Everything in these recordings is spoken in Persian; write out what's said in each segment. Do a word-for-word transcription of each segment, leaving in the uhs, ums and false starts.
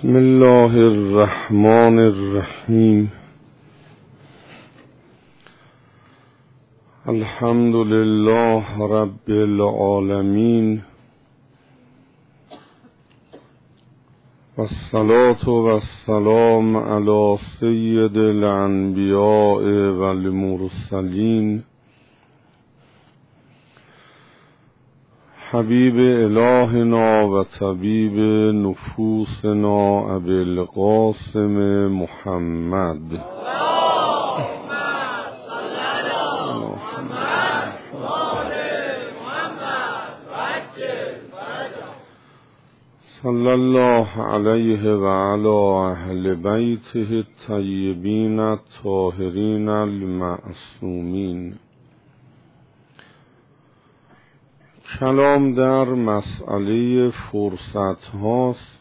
بسم الله الرحمن الرحیم. الحمد لله رب العالمین والصلاة والسلام علی سید الانبیاء والمرسلین حبیب الهنا و طبیب نفوسنا ابی القاسم محمد اللهم صل علی محمد و آل محمد و عجل فرجه. صلی الله علیه و علی اهل بیته الطیبین الطاهرین المعصومین. کلام در مسئله فرصت هاست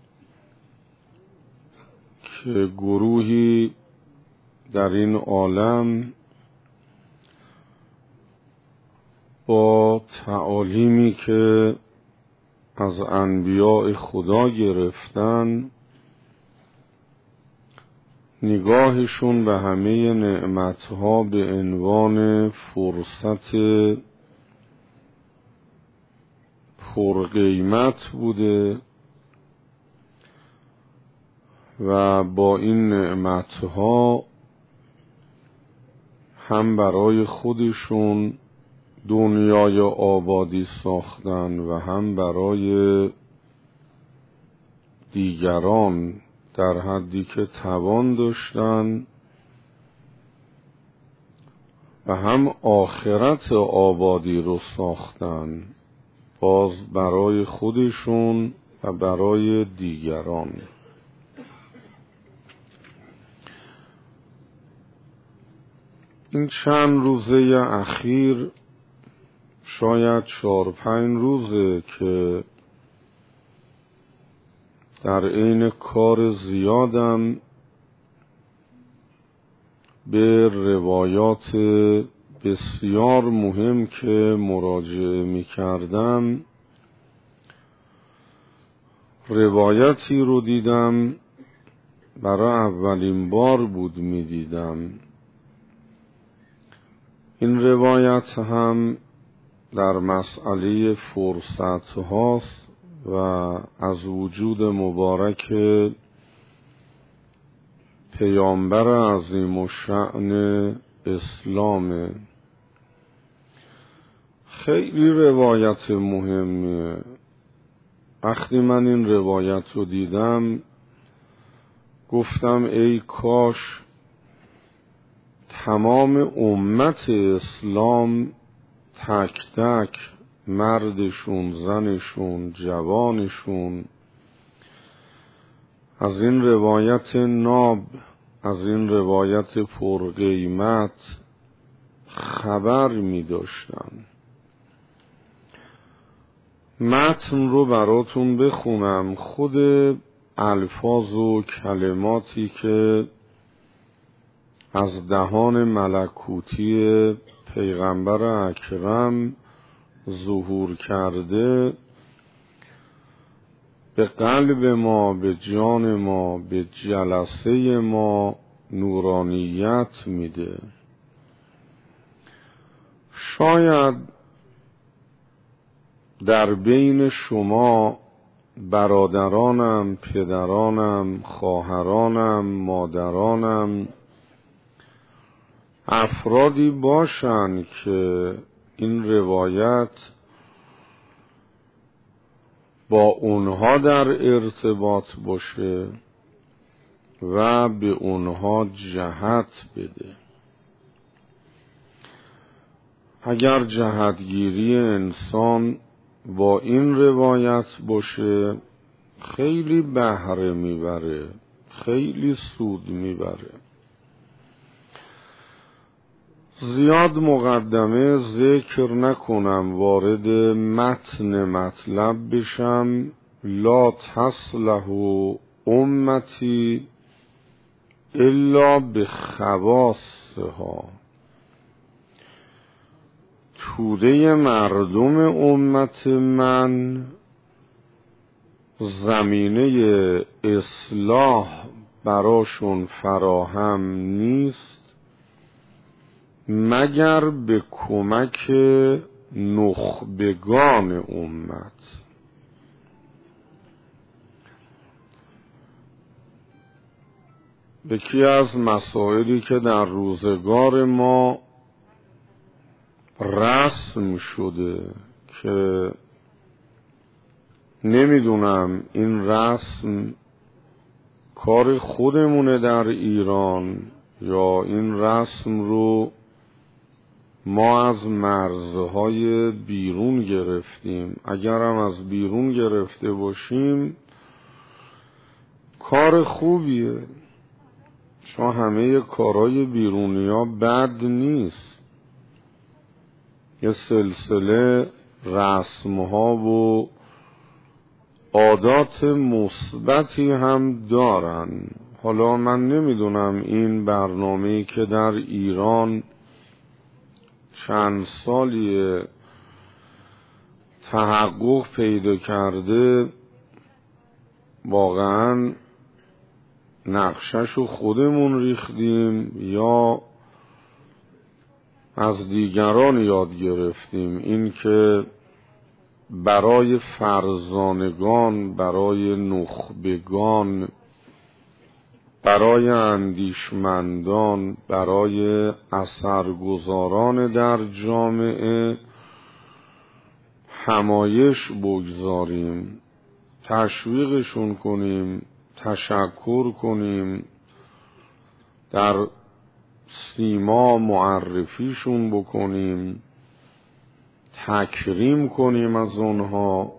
که گروهی در این عالم با تعالیمی که از انبیاء خدا گرفتن نگاهشون به همه نعمتها به عنوان فرصت پرقیمت بوده و با این نعمتها هم برای خودشون دنیای آبادی ساختن و هم برای دیگران در حدی که توان داشتن و هم آخرت آبادی رو ساختن، باز برای خودشون و برای دیگران. این چند روزه اخیر، شاید چهار پنج روزه که در عین کار زیادم به روایات بسیار مهم که مراجعه می کردم روایتی رو دیدم، برای اولین بار بود می دیدم. این روایت هم در مسئله فرصت هاست و از وجود مبارک پیامبر عظیم الشأن اسلامه. خیلی روایت مهمیه. وقتی من این روایت رو دیدم گفتم ای کاش تمام امت اسلام تک تک، مردشون، زنشون، جوانشون، از این روایت ناب، از این روایت پرقیمت خبر می داشتن. متن رو براتون بخونم. خود الفاظ و کلماتی که از دهان ملکوتی پیغمبر اکرم ظهور کرده به قلب ما، به جان ما، به جلسه ما نورانیت میده. شاید در بین شما برادرانم، پدرانم، خواهرانم، مادرانم افرادی باشن که این روایت با اونها در ارتباط باشه و به اونها جهت بده. اگر جهتگیری انسان با این روایت باشه خیلی بهره میبره، خیلی سود میبره. زیاد مقدمه ذکر نکنم، وارد متن مطلب بشم. لا تصلح امتی الا بخواصها. توده مردم امت من زمینه اصلاح براشون فراهم نیست مگر به کمک نخبگان امت. یکی از مسائلی که در روزگار ما رسم شده که نمیدونم این رسم کار خودمونه در ایران یا این رسم رو ما از مرزهای بیرون گرفتیم. اگرم از بیرون گرفته باشیم کار خوبیه، چون همه کارهای بیرونیا بد نیست. یه سلسله رسمها و عادات مثبتی هم دارن. حالا من نمیدونم این برنامه‌ای که در ایران چند سالی تحقق پیدا کرده واقعا نقشه‌شو خودمون ریختیم یا از دیگران یاد گرفتیم. این که برای فرزانگان، برای نخبگان، برای اندیشمندان، برای اثرگذاران در جامعه همایش بگذاریم، تشویقشون کنیم، تشکر کنیم، در سیما معرفیشون بکنیم، تکریم کنیم از اونها،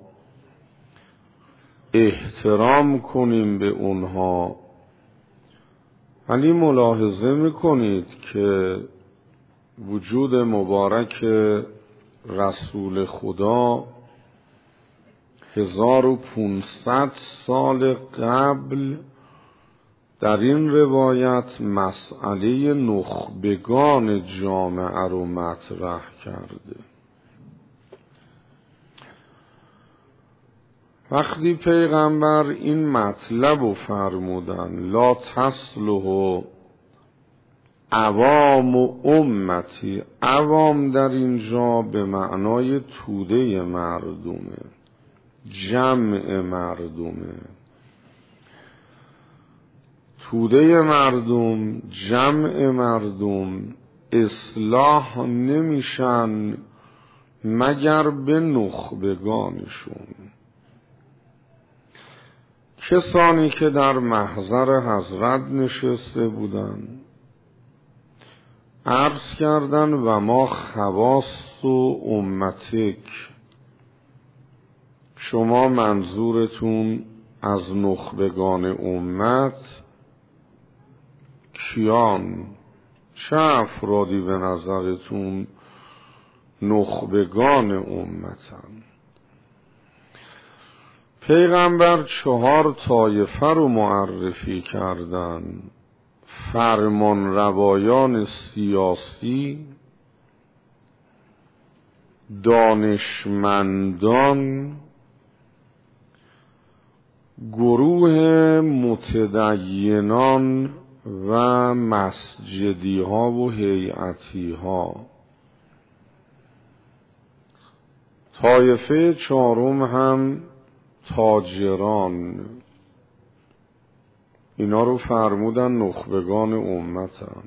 احترام کنیم به اونها. ولی ملاحظه میکنید که وجود مبارک رسول خدا هزار و پونصد سال قبل در این روایت مسئله نخبگان جامعه رو مطرح کرده. وقتی پیغمبر این مطلب رو فرمودن لا تصلح عوام و امتی، عوام در اینجا به معنای توده مردمه، جمع مردمه. توده مردم، جمع مردم اصلاح نمیشن مگر به نخبگانشون، کسانی که در محضر حضرت نشسته بودن. عرض کردن و ما خواص و امتک، شما منظورتون از نخبگان امت کیان؟ چه افرادی به نظرتون نخبگان امتن؟ پیغمبر چهار طایفه رو معرفی کردن: فرمان روایان سیاسی، دانشمندان، گروه متدینان و مسجدی ها و هیئتی ها. طایفه چهارم هم تاجران، اینا رو فرمودن نخبگان امتن.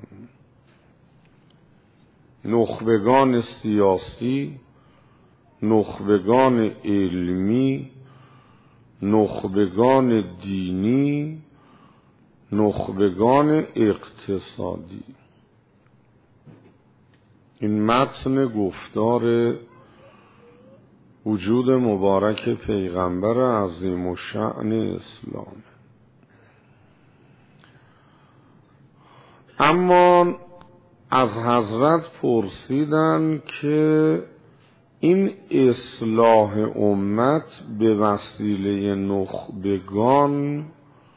نخبگان سیاسی، نخبگان علمی، نخبگان دینی، نخبگان اقتصادی. این متن گفتار وجود مبارک پیغمبر عظیم الشأن اسلام. اما از حضرت پرسیدن که این اصلاح امت به وسیله نخبگان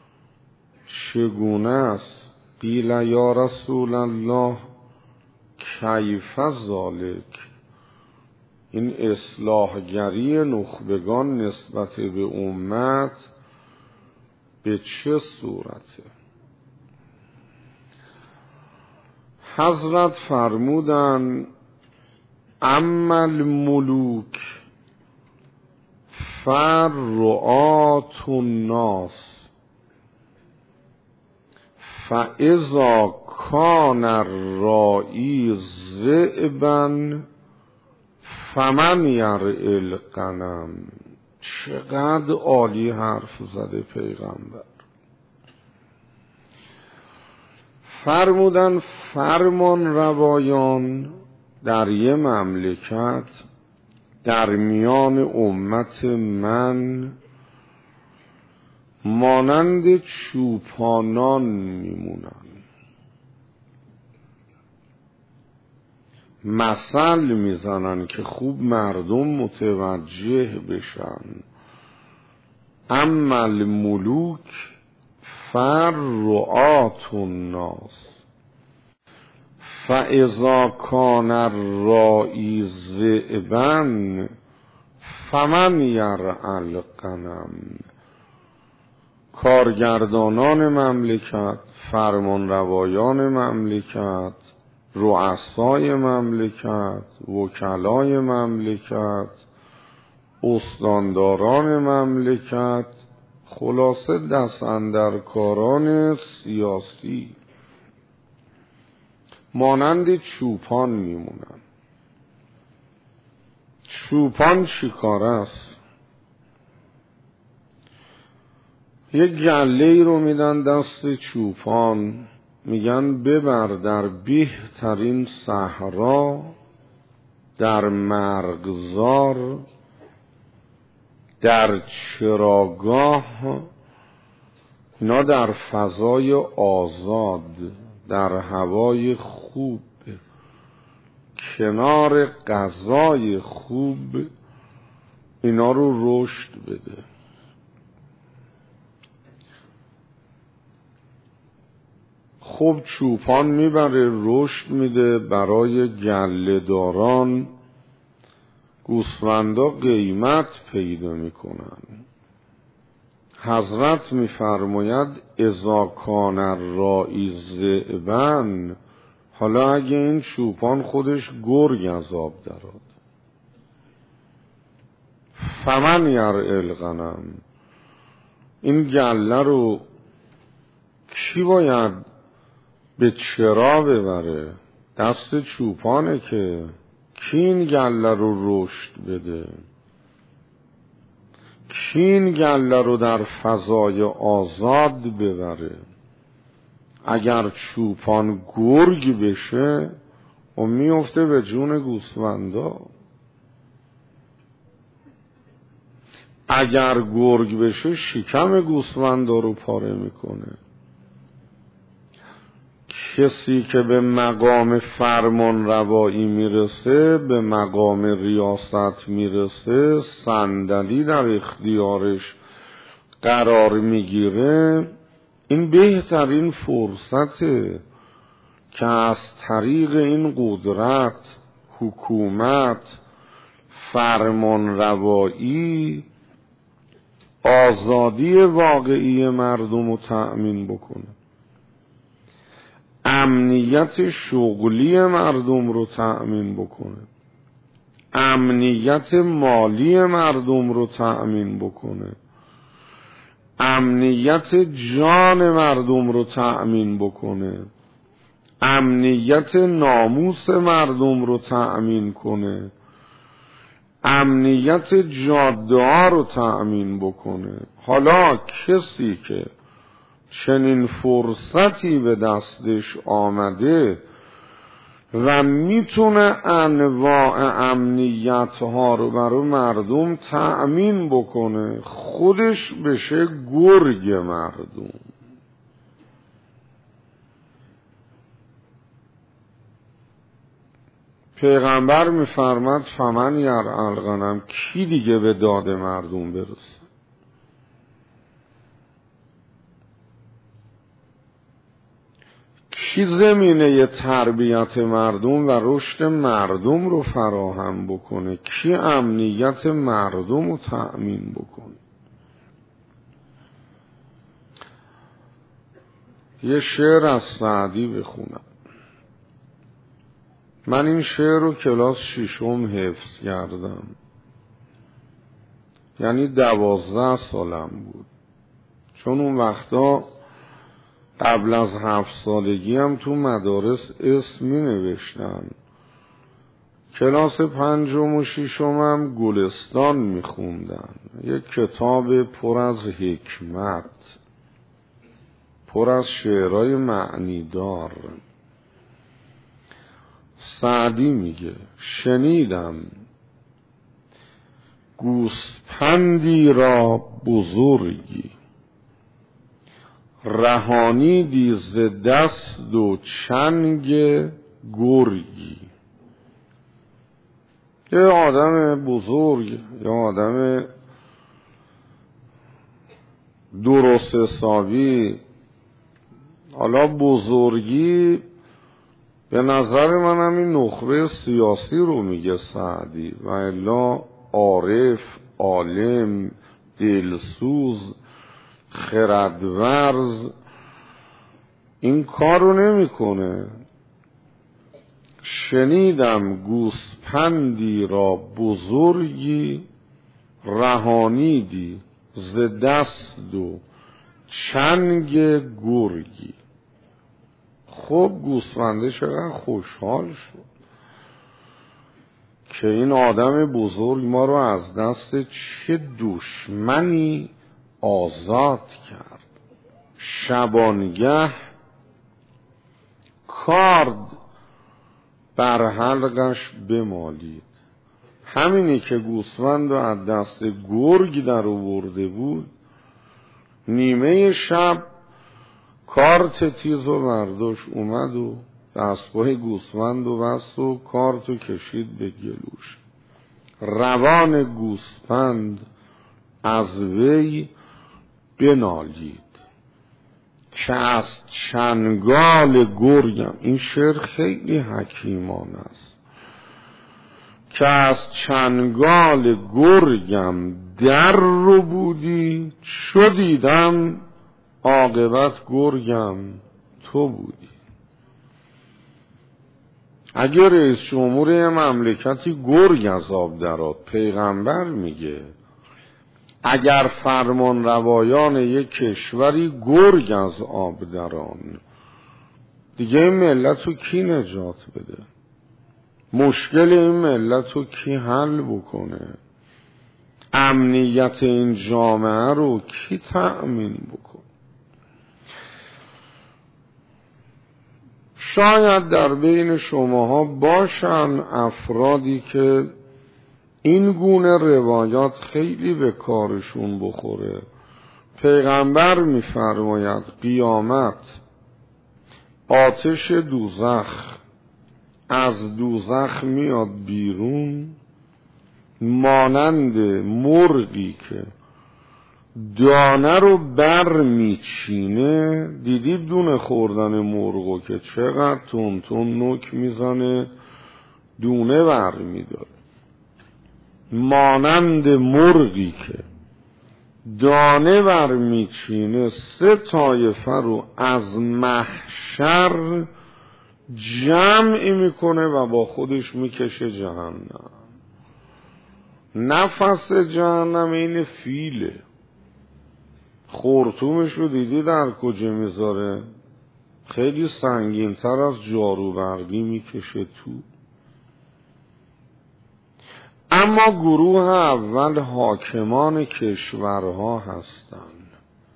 چگونه است؟ قیل یا رسول الله کیف ذالک، این اصلاحگری نخبگان نسبت به امت به چه صورته؟ حضرت فرمودن اما الملوک فرعات الناس فاذا کان الراعی ذئبا فمن یرعی الغنم. چقدر عالی حرف زده پیغمبر. فرمودن فرمان روایان در یه مملکت در میان امت من مانند چوپانان میمونن. مثل میزنن که خوب مردم متوجه بشن. اما الملوک فرعات الناس فاذا کان الراعی ذئبا فمن یرعی الغنم. کارگردانان مملکت، فرمانروایان مملکت، رؤسای مملکت، وکلای مملکت، استانداران مملکت، خلاصه دست اندرکاران سیاسی مانند چوپان میمونن. چوپان چی کار است؟ یک گله رو میدن دست چوپان، میگن ببر در بهترین صحرا، در مرغزار، در چراگاه، اینا در فضای آزاد، در هوای خوب، کنار غذای خوب، اینا رو رشد بده. خب چوپان میبره رشد میده، برای گله داران گوسفندا قیمت پیدا میکنن. حضرت میفرماید اذا کان الراعی ذئبا. حالا اگه این چوپان خودش گرگ از آب درآد، فمن یرعی الغنم، این گله رو کی باید به چرا ببره؟ دست چوپانه که. کی این گله رو رشد بده؟ کی این گله رو در فضای آزاد ببره؟ اگر چوپان گرگ بشه و میفته به جون گوسفندا. اگر گرگ بشه شکم گوسفندا رو پاره میکنه. کسی که به مقام فرمان روایی میرسه، به مقام ریاست میرسه، صندلی در اختیارش قرار میگیره، این بهترین فرصته که از طریق این قدرت، حکومت، فرمان روایی آزادی واقعی مردم رو تأمین بکنه، امنیت شغلی مردم رو تأمین بکنه، امنیت مالی مردم رو تأمین بکنه، امنیت جان مردم رو تأمین بکنه، امنیت ناموس مردم رو تأمین کنه، امنیت جاده ها رو تأمین بکنه. حالا کسی که چنین فرصتی به دستش آمده و میتونه انواع امنیت ها رو برای مردم تأمین بکنه، خودش بشه گرگ مردم. پیغمبر میفرماد فمن یرعی الغنم، کی دیگه به داد مردم برسه؟ کی زمینه تربیت مردم و رشد مردم رو فراهم بکنه؟ کی امنیت مردم رو تأمین بکنه؟ یه شعر از سعدی بخونم. من این شعر رو کلاس ششم حفظ کردم، یعنی دوازده سالم بود، چون اون وقتا قبل از هفت سالگی هم تو مدارس اسم می نوشتن. کلاس پنجم و ششم هم گلستان می خوندن، یک کتاب پر از حکمت، پر از شعرهای معنیدار. سعدی میگه شنیدم گوسپندی را بزرگی، رهانیدی ز دست و چنگ گرگی. یه آدم بزرگ، یه آدم درست حسابی، حالا بزرگی به نظر من همین نخبه سیاسی رو میگه سعدی، و الا عارف، عالم، دلسوز، خردورز این کار رو نمی کنه. شنیدم گوسپندی را بزرگی، رهانیدی ز دست و چنگ گرگی. خب گوسفنده چقدر خوشحال شد که این آدم بزرگ ما رو از دست چه دشمنی آزاد کرد. شبانگه کارد بر حلقش بمالید. همینی که گوسفند رو از دست گرگ در آورده بود، نیمه شب کارت تیز و برداشت اومد و دستگاه گوسفند و بست و کارتو کشید به گلوش. روان گوسفند از وی بنالید که از چنگال گرگم. این شعر خیلی حکیمانه است. که از چنگال گرگم در رو بودی، چو دیدم عاقبت گرگم تو بودی. اگر رئیس جمهور یه مملکتی گرگ از آب درآد، پیغمبر میگه اگر فرمان روایان یک کشوری گرگ از آب دران، دیگه این ملت رو کی نجات بده؟ مشکل این ملت رو کی حل بکنه؟ امنیت این جامعه رو کی تأمین بکنه؟ شاید در بین شماها باشن افرادی که این گونه روایات خیلی به کارشون بخوره. پیغمبر می‌فرماید قیامت آتش دوزخ از دوزخ میاد بیرون، مانند مرغی که دانه رو بر میچینه. دیدید دونه خوردن مرغو که چقدر تون تون نوک میزنه، دونه بر میداره. مانند مرغی که دانه بر میچینه، سه طایفه رو از محشر جمعی میکنه و با خودش میکشه جهنم. نفس جهنم این فیله. خورتومش رو دیدی در کجا میذاره؟ خیلی سنگین تر از جارو برقی میکشه تو. اما گروه اول حاکمان کشورها هستند.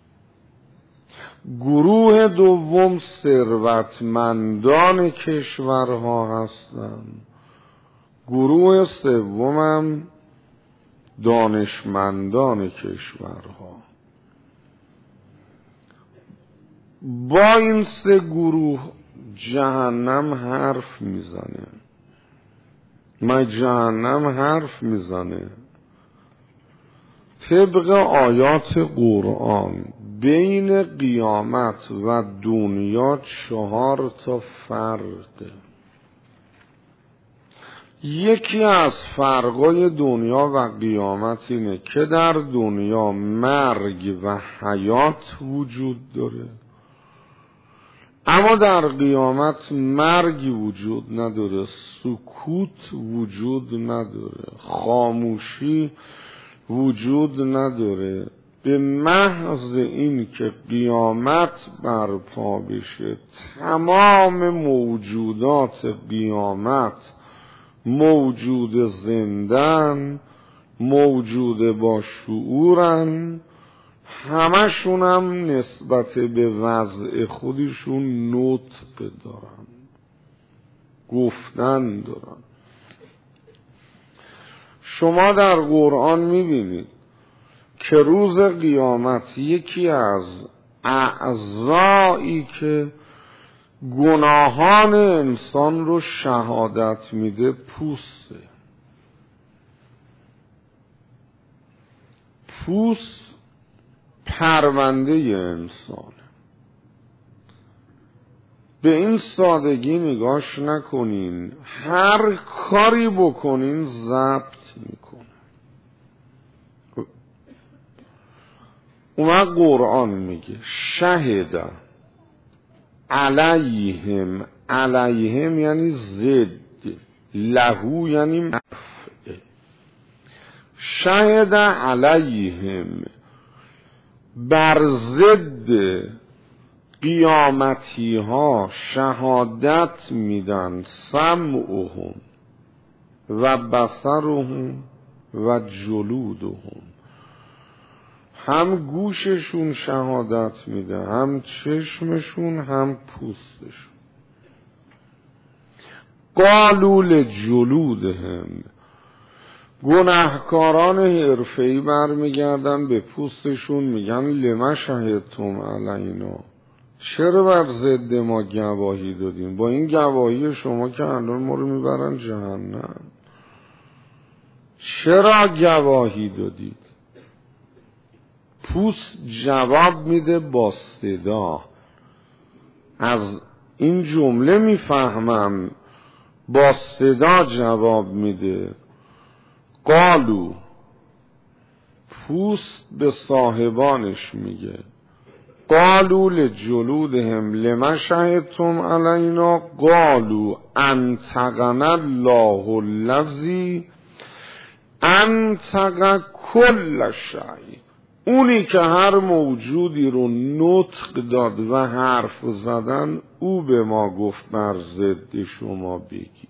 گروه دوم ثروتمندان کشورها هستند. گروه سومم دانشمندان کشورها. با این سه گروه جهنم حرف میزنه. ما جهنم حرف میزنه. طبق آیات قرآن بین قیامت و دنیا چهار تا فرقه. یکی از فرقای دنیا و قیامت اینه که در دنیا مرگ و حیات وجود داره، اما در قیامت مرگی وجود نداره، سکوت وجود نداره، خاموشی وجود نداره. به محض این که قیامت برپا بشه تمام موجودات قیامت موجود زندن، موجود با شعورن، همشون هم نسبت به وضع خودشون نطق دارن، گفتن دارن. شما در قرآن میبینید که روز قیامت یکی از اعضایی که گناهان انسان رو شهادت میده پوسته. پوست پرونده انسانه. به این سادگی نگاش نکنین، هر کاری بکنین ضبط میکنه. اومد قرآن میگه شهد علیهم، علیهم یعنی ضد، لهو یعنی مفعل. شهد علیهم، بر ضد قیامتی ها شهادت میدن سمعهم و بصرهم و جلودهم. هم گوششون شهادت میده، هم چشمشون، هم پوستشون. قالوا لجلودهم، گناهکاران حرفه‌ای برمیگردن به پوستشون میگن لما شهدتم علینا، چرا بر ضد ما گواهی دادیم؟ با این گواهی شما که الان ما رو میبرن جهنم، چرا گواهی دادید؟ پوست جواب میده با صدا. از این جمله میفهمم با صدا جواب میده. قالو، پوست به صاحبانش میگه قالو لجلودهم لما شهدتم علینا قالو انطقنا الله الذی انطق کل شیء، اونی که هر موجودی رو نطق داد و حرف زدن، او به ما گفت بر ضد شما بگی.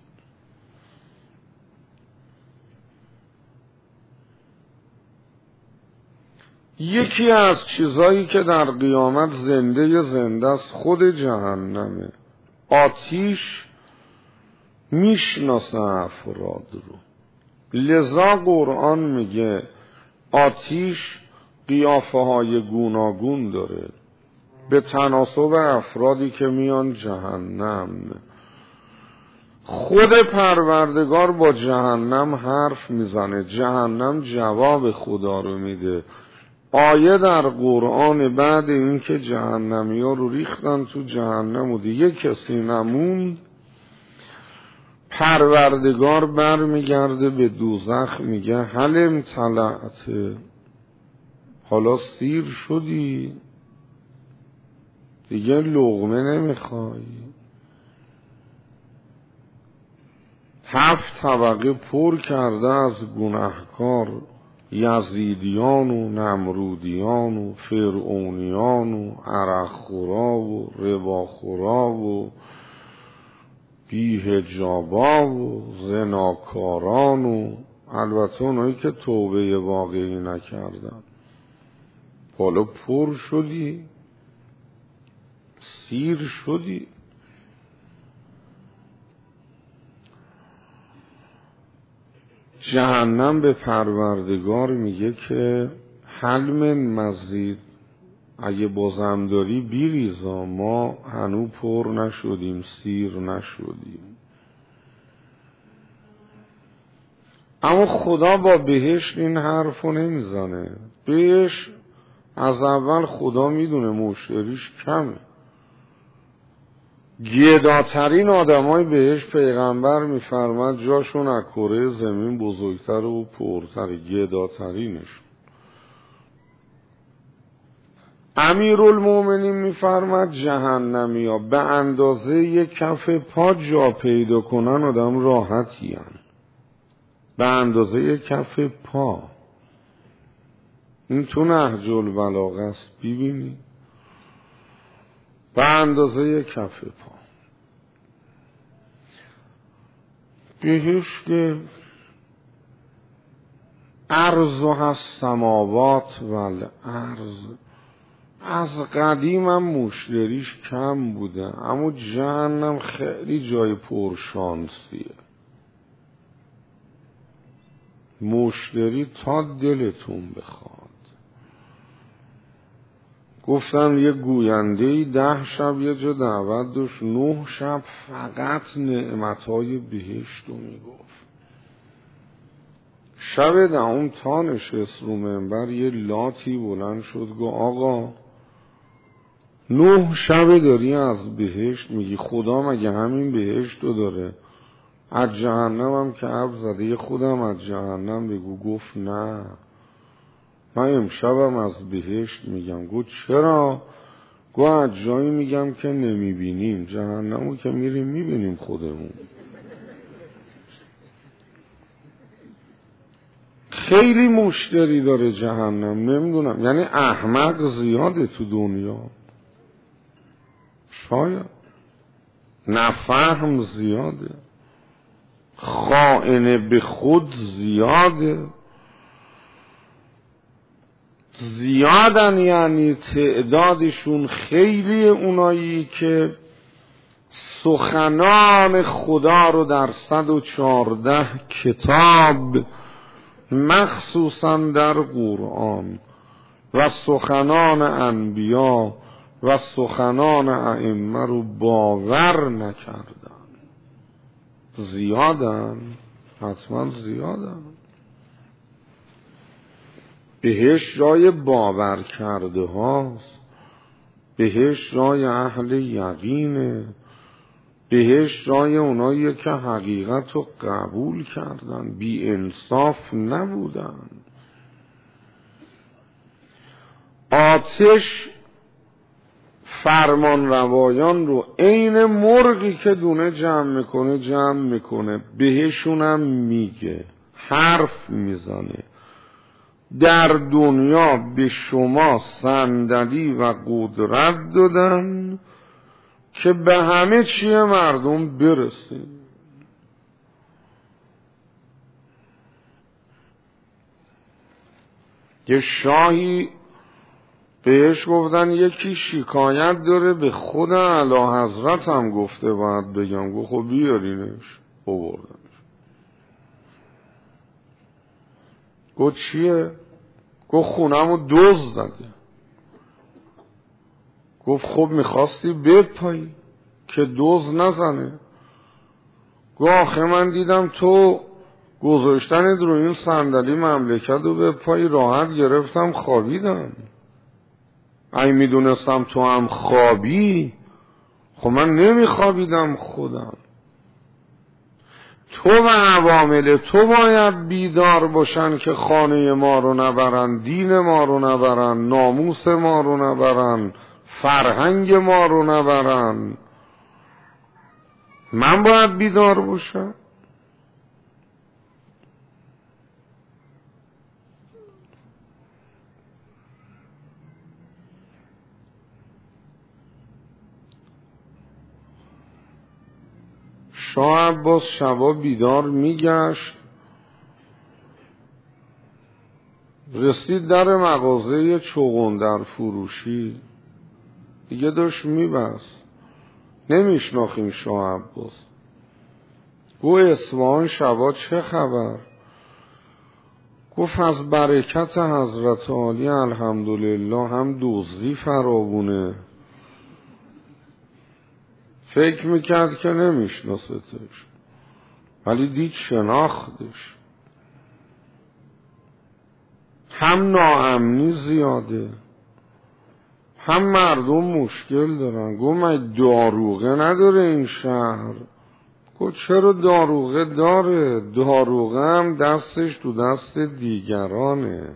یکی از چیزایی که در قیامت زنده زنده است خود جهنمه. آتیش میشناسه افراد رو، لذا قرآن میگه آتیش قیافه های گوناگون داره به تناسب افرادی که میان جهنم. خود پروردگار با جهنم حرف میزنه، جهنم جواب خدا رو میده. آیه در قرآن بعد این که جهنمی ها رو ریختن تو جهنم و دیگه کسی نموند، پروردگار بر میگرده به دوزخ میگه هل امتلعت، حالا سیر شدی دیگه لقمه نمیخوای؟ هفت طبقه پر کرده از گناهکار، یزیدیان و نمرودیان و فرعونیان و عرقخورا و رباخورا و بی‌حجابا و زناکاران و البته اونایی که توبه واقعی نکردن. حالا پر شدی، سیر شدی. جهنم به پروردگار میگه که هل من مزید، اگه بازم داری بیریزا، ما هنو پر نشدیم، سیر نشدیم. اما خدا با بهشت این حرفو نمیزنه. بهش از اول خدا میدونه مشتریش کمه. گداترین آدمای بهش پیغمبر میفرماد جاشون از کره زمین بزرگتر و پرتر، گداترینشون. امیرالمومنین میفرماد جهنمی ها به اندازه یک کف پا جا پیدا کنن آدم راحتی هن. به اندازه یک کف پا. این تو نهج البلاغه است، ببینی به اندازه یک کف پا. بهش که عرض هست سماوات ول عرض، از قدیم هم مشتریش کم بوده، اما جهنم خیلی جای پرشانسیه. مشتری تا دلتون بخواد. گفتم یه گویندهی ده شب یه جا دعوت داشت، نه شب فقط نعمتهای بهشت رو میگفت. شب دهم تا نشست رو منبر یه لاتی بلند شد گفت آقا نه شب داری از بهشت میگی، خدا مگه همین بهشت رو داره؟ از جهنم هم که حرف زده یه خودم از جهنم بگو. گفت نه من امشبم از بهشت میگم. گفت چرا؟ گفت از جایی میگم که نمیبینیم، جهنمو که میریم میبینیم خودمون. خیلی مشتری داره جهنم، نمیدونم، یعنی احمق زیاده تو دنیا، شاید نفهم زیاده، خائنه به خود زیاده، زیادن، یعنی تعدادشون خیلی اونایی که سخنان خدا رو در صد و چارده کتاب مخصوصا در قرآن و سخنان انبیا و سخنان ائمه رو باور نکردن. زیادن، حتما زیادن. بهش جای باور کرده هاست، بهش جای اهل یقینه، بهش جای اونایی که حقیقت رو قبول کردن، بی انصاف نبودن. آتش فرمان روایان رو عین مرغی که دونه جمع میکنه جمع میکنه، بهشونم میگه، حرف میزنه. در دنیا به شما صندلی و قدرت دادن که به همه چیه مردم برسید. یه شاهی بهش گفتن یکی شکایت داره به خود اعلی حضرت هم گفته باید بگم. گفت خب بیارینش. آوردنش. گفت چیه؟ گفت خونمو دزد زده. گفت خب میخواستی بپایی که دزد نزنه. گفت آخه من دیدم تو گذاشتن رو این صندلی مملکت رو بپایی، راحت گرفتم خوابیدم. ای میدونستم تو هم خوابی، خب من نمیخوابیدم خودم. تو و عوامل تو باید بیدار باشن که خانه ما رو نبرن، دین ما رو نبرن، ناموس ما رو نبرن، فرهنگ ما رو نبرن. من باید بیدار باشم. شاه عباس شبا بیدار میگشت، رسید در مغازه چغندر فروشی، دیگه داشت میبست. نمیشناخیم شاه عباس. گو اصفهان شبا چه خبر؟ گفت از برکت حضرت عالی الحمدلله هم دزدی فراوونه. فکر میکرد که نمیشناستش، ولی دید شناختش. هم ناامنی زیاده، هم مردم مشکل دارن. گفت داروغه نداره این شهر؟ گفت چرا داروغه داره؟ داروغه هم دستش تو دست دیگرانه.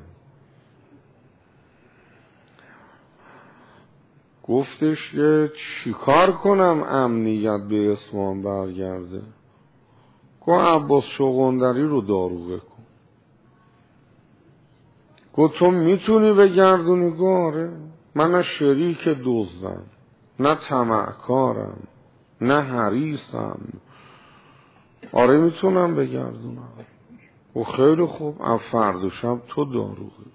گفتش که چیکار کنم امنیت به اصفهان برگرده؟ گفت عباس شغندری رو داروغه کن. گفت تو میتونی بگردونی؟ گفت آره، من نه شریک دزدم، نه طمعکارم، نه حریصم، آره میتونم بگردونم. و خیلی خوب، از فردا شب تو داروغه.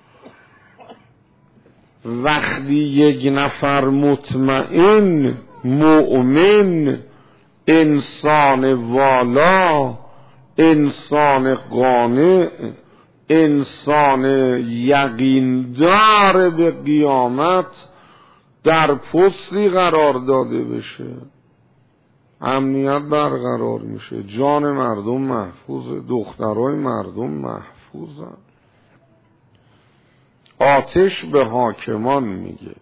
وقتی یک نفر مطمئن، مؤمن، انسان والا، انسان قانع، انسان یقیندار به قیامت در پستی قرار داده بشه، امنیت برقرار میشه، جان مردم محفوظه، دخترای مردم محفوظن. آتش به حاکمان میگه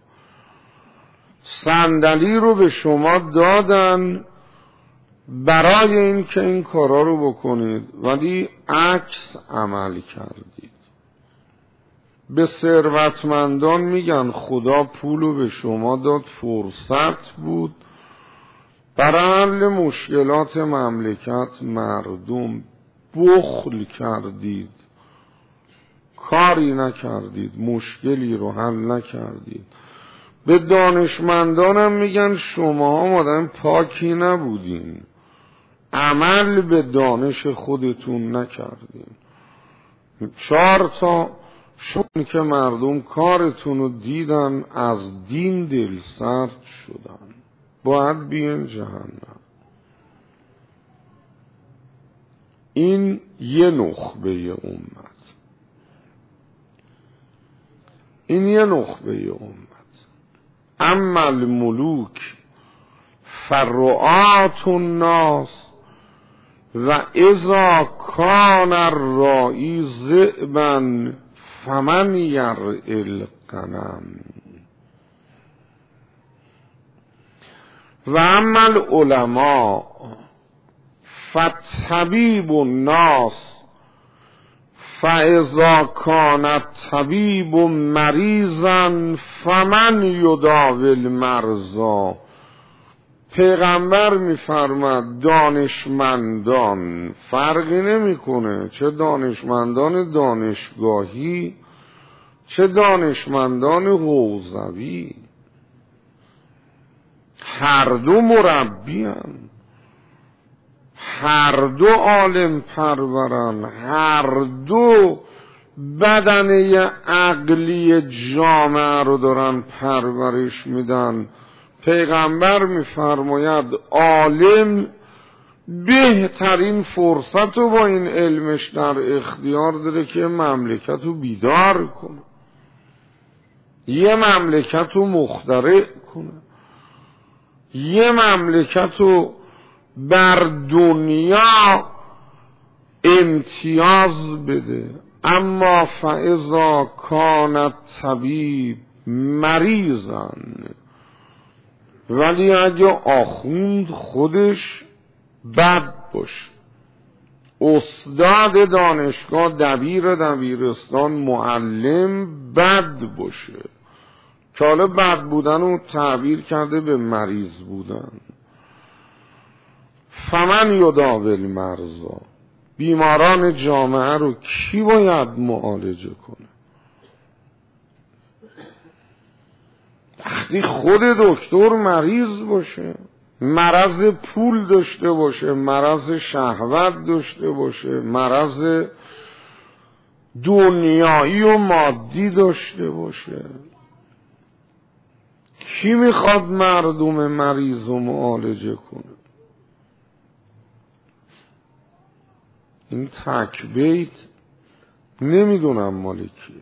صندلی رو به شما دادن برای این که این کارا رو بکنید، ولی عکس عمل کردید. به ثروتمندان میگن خدا پولو به شما داد، فرصت بود برای حل مشکلات مملکت مردم، بخل کردید، کاری نکردید، مشکلی رو حل نکردید. به دانشمندانم میگن شما آدم پاکی نبودین، عمل به دانش خودتون نکردین. چهار تا چون که مردم کارتون رو دیدن از دین دل سرد شدن، باید بیان جهنم. این یه نخبه امت، این یه نخبه امت. اما الملوک فرعات الناس و اذا کان الرائی ذئبا فمن یرعی الغنم و اما العلماء فطبیب الناس فاذا کان الطبیب مریضا فمن یداوی المرضی. پیغمبر میفرماد دانشمندان فرقی نمیکنه، چه دانشمندان دانشگاهی چه دانشمندان حوزوی، هر دو مربی هن، هر دو عالم پرورن، هر دو بدنه عقلی جامعه رو دارن پرورش میدن. پیغمبر میفرماید عالم بهترین فرصت رو با این علمش در اختیار داره که مملکت رو بیدار کنه، یه مملکت رو مخترع کنه، یه مملکت رو بر دنیا امتیاز بده. اما فاذا کان الطبیب مریضن، ولی اگه آخوند خودش بد باشه، استاد دانشگاه، دبیر دبیرستان، معلم بد باشه، که حالا بد بودن رو تعبیر کرده به مریض بودن، فمن یداوی المرضی. بیماران جامعه رو کی باید معالجه کنه؟ وقتی خود دکتر مریض باشه، مرض پول داشته باشه، مرض شهوت داشته باشه، مرض دنیایی و مادی داشته باشه، کی میخواد مردم مریض رو معالجه کنه؟ این تک بیت نمیدونم مال کیه.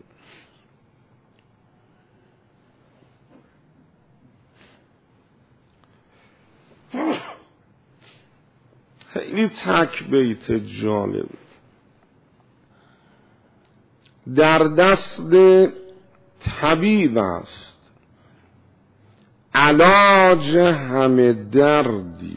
خیلی تک بیت جالب. در دست طبیب است علاج همه دردی،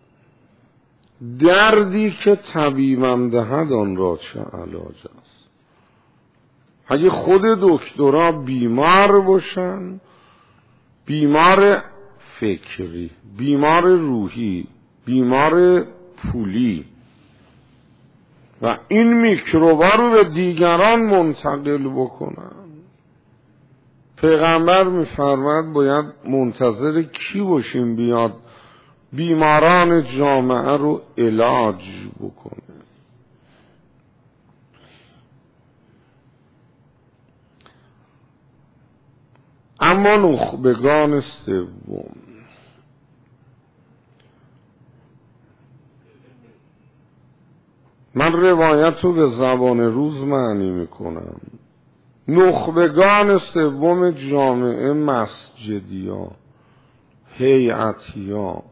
دردی که طبیبم دهد آن را چه علاج است. اگه خود دکترها بیمار باشن، بیمار فکری، بیمار روحی، بیمار پولی و این میکروبا رو به دیگران منتقل بکنن، پیغمبر میفرماد باید منتظر کی باشیم بیاد بیماران جامعه رو علاج بکنه. اما نخبگان سوم، من روایت رو به زبان روز معنی میکنم. نخبگان سوم جامعه مسجدیا، هیئتیا،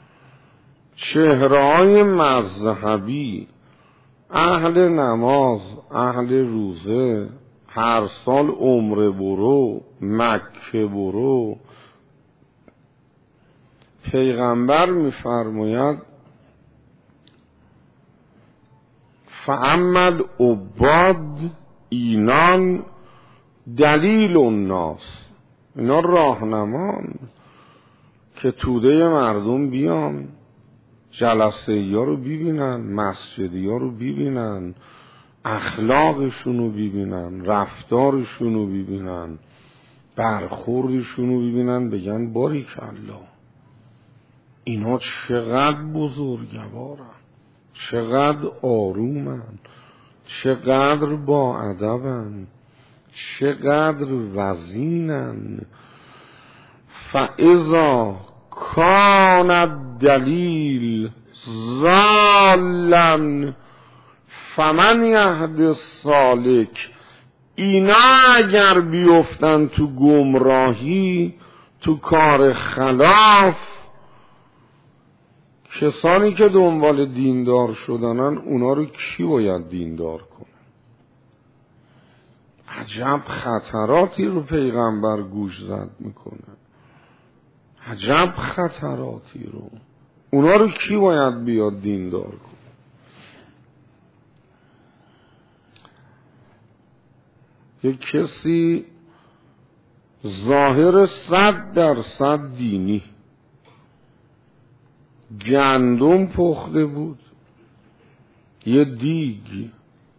چهره‌های مذهبی، اهل نماز، اهل روزه، هر سال عمره برو، مکه برو. پیغمبر میفرماید فعمل عباد اینان دلیل الناس، اینا راهنمان که توده مردم بیان جلسه ها رو ببینن، مسجدی ها رو ببینن، اخلاقشون رو ببینن، رفتارشون رو ببینن، برخوردشون رو ببینن، بگن باریکالله اینا چقدر بزرگوارن، چقدر آرومن، چقدر با ادبن، چقدر وزینن. فاذا کان الدلیل ضالا فمن یهد السالک، اینا اگر بیفتن تو گمراهی، تو کار خلاف، کسانی که دنبال دیندار شدنن اونا رو کی باید دیندار کنه؟ عجب خطراتی رو پیغمبر گوش زد میکنه، عجب خطراتی رو. اونا رو کی باید بیاد دیندار کنه؟ یک کسی ظاهر صد درصد دینی، گندم پخته بود، یه دیگ،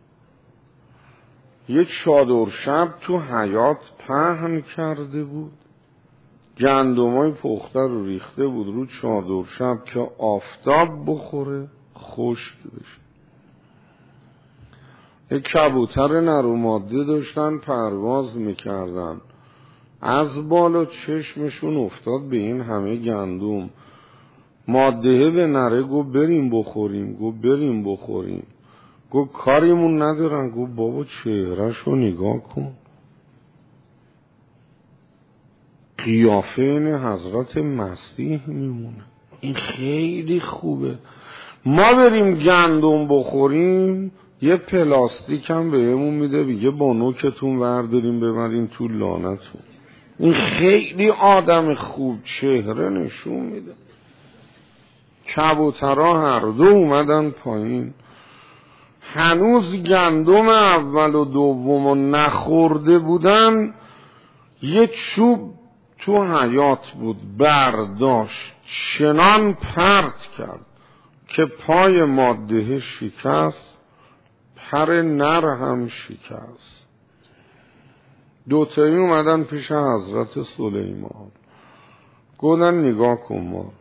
یه چادر شب تو حیاط پهن کرده بود، گندمای پخته رو ریخته بود رو چادر شب که آفتاب بخوره خشک بشه. یک کبوتر نر و ماده داشتن پرواز میکردن، از بالا چشمشون افتاد به این همه گندم. ماده به نره گو بریم بخوریم، گو بریم بخوریم، گو کاریمون ندارن، گو بابا چهرهشو نگاه کن، قیافه این حضرت مسیح میمونه، این خیلی خوبه. ما بریم گندم بخوریم یه پلاستیک هم بهمون میده بگه با نوکتون ورداریم ببرین تو لانتون. این خیلی آدم خوب چهره نشون میده. کبوترها هر دو اومدن پایین، هنوز گندم اول و دوم و نخورده بودن، یه چوب تو حیاط بود، برداشت چنان پرت کرد که پای ماده شکست، پر نر هم شکست. دوتایی اومدن پیش حضرت سلیمان، گفتن نگاه کن ما،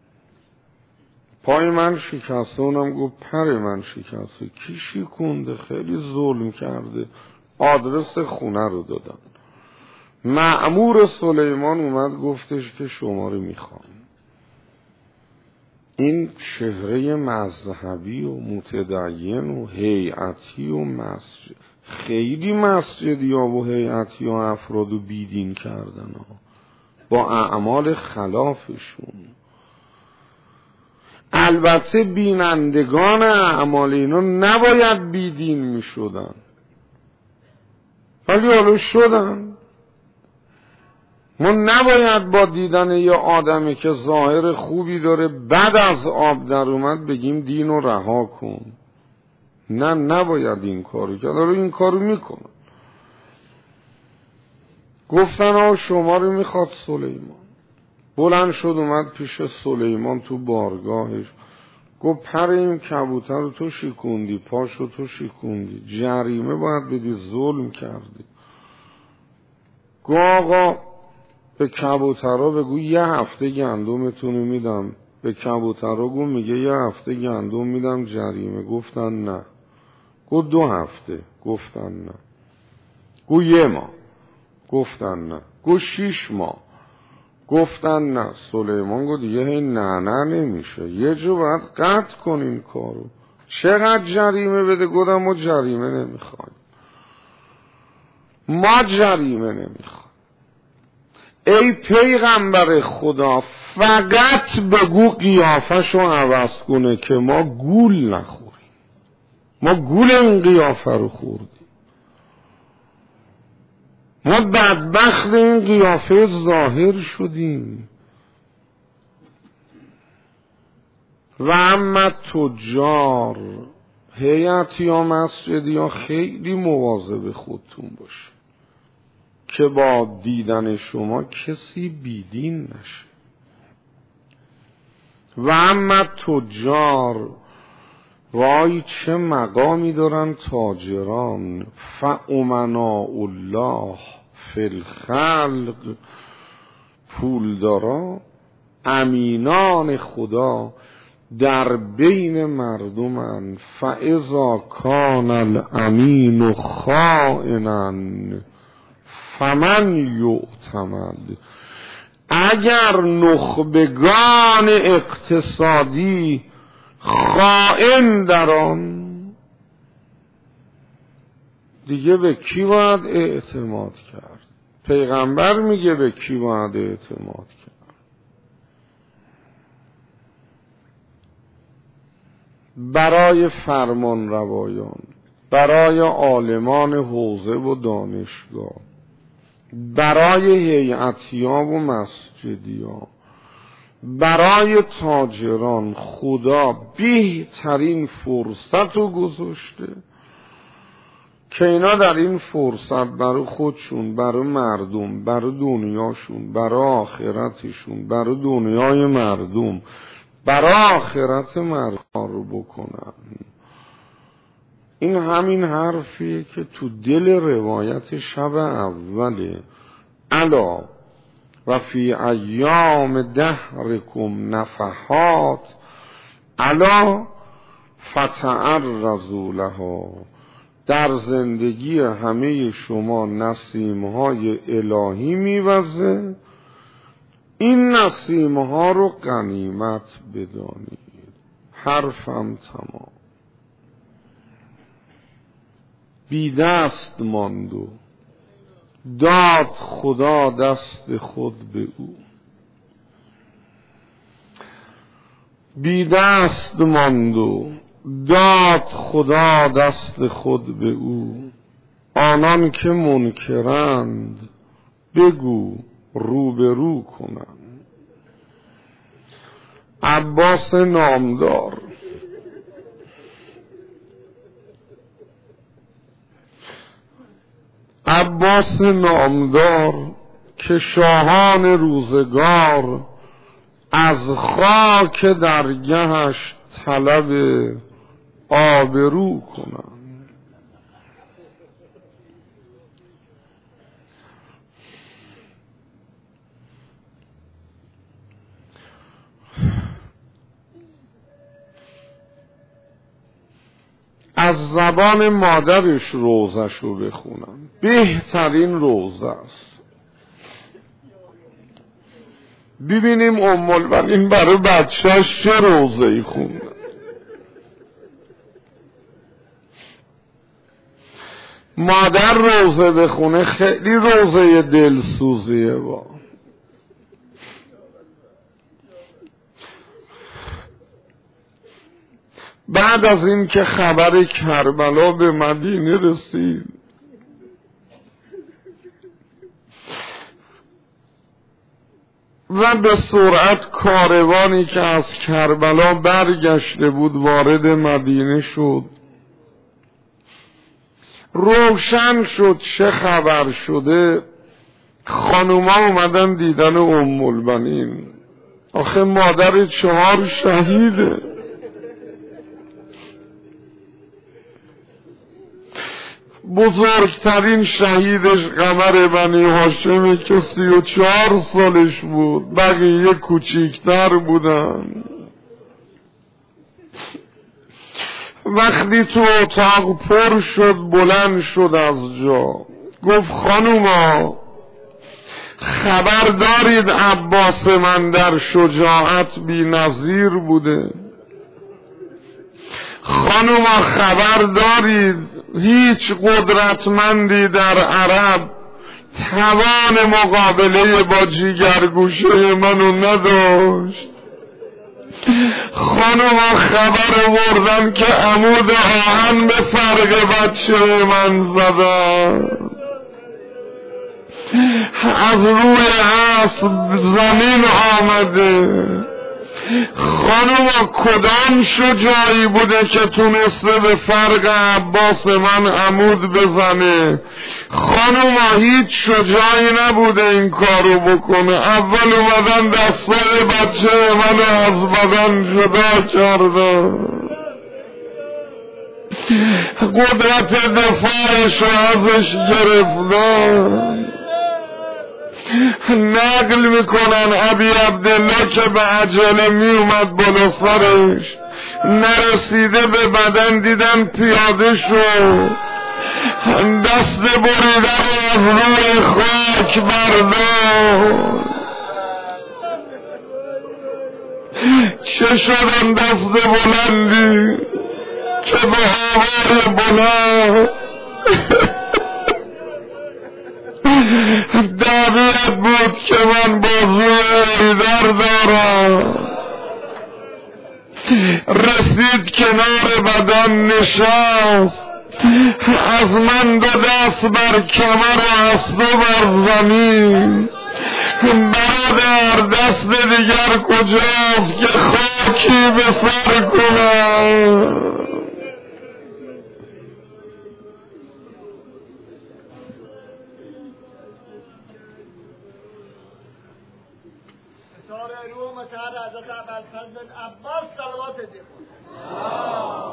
پای من شکسته، اونم گفت پر من شکسته. کی شکونده؟ خیلی ظلم کرده. آدرس خونه رو دادن. مأمور سلیمان اومد گفتش که شما رو میخوام. این چهره مذهبی و متدین و هیئتی و مسجد، خیلی مسجدی ها و هیئتی ها افراد و بیدین کردن ها با اعمال خلافشون. البته بینندگان اعمال اینا نباید بیدین می شدن، ولی حالا شدن. ما نباید با دیدن یه آدمی که ظاهر خوبی داره بعد از آب در اومد بگیم دینو رها کن. نه، نباید این کارو کرد. داره این کارو میکنه. گفتن آه شما رو میخواد سلیمان. بلند شد اومد پیش سلیمان تو بارگاهش، گفت پر این کبوتر رو تو شکوندی، پاشو تو شکوندی، جریمه باید بدی، ظلم کردی. گفت آقا به کبوترها بگو یه هفته گندمتون رو میدم. به کبوترها گو میگه یه هفته گندم میدم جریمه. گفتن نه. گفت دو هفته. گفتن نه. گو یه ماه. گفتن نه. گو شیش ماه. گفتن نه. سلیمان گفت دیگه هی نه نه نمیشه، یه جو باید قطع کنین کارو. چقدر جریمه بده؟ گفتم ما جریمه نمیخوایم، ما جریمه نمیخوایم. ای پیغمبر خدا فقط بگو قیافه‌شو عوض کنه که ما گول نخوریم. ما گول این قیافه رو خوردیم. ما بدبخت این قیافه ظاهر شدیم. و اما تجار، هیئت یا مسجد یا خیلی مواظب خودتون باشه که با دیدن شما کسی بیدین نشه. و اما تجار، وای چه مقامی دارن تاجران، فامناء الله فی الخلق، پولدارا امینان خدا در بین مردمن. فاذا کان الامین خائنا فمن یؤتمن، اگر نخبگان اقتصادی خائن در آن، دیگه به کی باید اعتماد کرد؟ پیغمبر میگه به کی باید اعتماد کرد. برای فرمان روایان، برای عالمان حوزه و دانشگاه، برای هیئتیان و مسجدیان، برای تاجران خدا بهترین فرصت رو گذاشته که اینا در این فرصت برای خودشون، برای مردم، برای دنیاشون، برای آخرتشون، برای دنیای مردم، برای آخرت مردم رو بکنن. این همین حرفیه که تو دل روایت شب اوله. الا و فی ایام دهرکم نفحات الا فتعرضوا لها، در زندگی همه شما نسیم‌های الهی میوزه، این نسیم‌ها رو غنیمت بدانید. حرفم تمام. بی دست ماند و داد خدا دست خود به او. بی دست ماند و داد خدا دست خود به او. آنان که منکرند بگو روبرو کنند. عباس نامدار عباس نامدار که شاهان روزگار از خاک درگهش طلب آبرو کنند. از زبان مادرش روزش رو بخونم، بهترین روزه است. ببینیم ام البنین برای بچهش چه روزه ای خونده. مادر روزه بخونه خیلی روزه دلسوزیه. با بعد از این که خبر کربلا به مدینه رسید، و به سرعت کاروانی که از کربلا برگشته بود وارد مدینه شد. روشن شد چه خبر شده. خانوما اومدن دیدن ام البنین. آخه مادر چهار شهیده. بزرگترین شهیدش قمر بنی هاشمی که سی و چهار سالش بود، بقیه کوچیکتر بودن. وقتی تو اتاق پر شد بلند شد از جا، گفت خانوما خبر دارید عباس من در شجاعت بی نظیر بوده؟ خانوما خبر دارید هیچ قدرتمندی در عرب توان مقابله با جیگرگوشه منو نداشت؟ خانوما خبر آوردن که عمود آهن به فرق بچه من زدن، از روی اسب زمین آمده. خانوما کدام شجاعی بوده که تونسته به فرق عباس من عمود بزنه؟ خانوما هیچ شجاعی نبوده این کارو بکنه. اول اومدن دستای بچه من از بدن جدا کردن، قدرت دفاعش رو ازش گرفتن. نقل میکنن ابی عبدالله که به عجله می اومد بالا سرش، نرسیده به بدن دیدن پیاده شد، دست بریده رو از روی خاک برداشت. چه شدن دست بلندی که به هوای بلند دعویت بود که من بازوی ایدر دارم. رسید کنار بدن نشست، از من دو دست بر کمر و از دو بر زمین. برادر دست دیگر کجاست که خاکی به سر کنم؟ روح متحد حضرت ابوالفضل عباس صلوات دیگر